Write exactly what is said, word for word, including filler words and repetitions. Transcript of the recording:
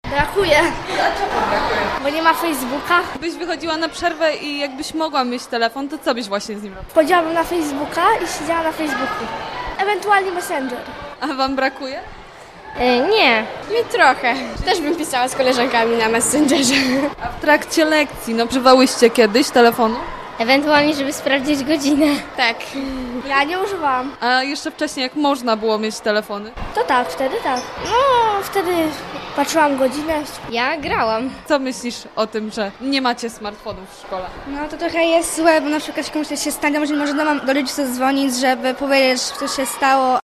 Brakuje, Dlaczego brakuje? bo nie ma Facebooka. Gdybyś wychodziła na przerwę i jakbyś mogła mieć telefon, to co byś właśnie z nim robiła? Wchodziłabym na Facebooka i siedziała na Facebooku. Ewentualnie Messenger. A wam brakuje? E, nie, mi trochę. Też bym pisała z koleżankami na Messengerze. A w trakcie lekcji, no używałyście kiedyś telefonu? Ewentualnie, żeby sprawdzić godzinę. Tak. Ja nie używałam. A jeszcze wcześniej, jak można było mieć telefony? To tak, wtedy tak. No, wtedy patrzyłam godzinę. Ja grałam. Co myślisz o tym, że nie macie smartfonów w szkole? No to trochę jest złe, bo na przykład komuś coś się stanie, może nie może do, mam- do rodziców dzwonić, żeby powiedzieć, co się stało.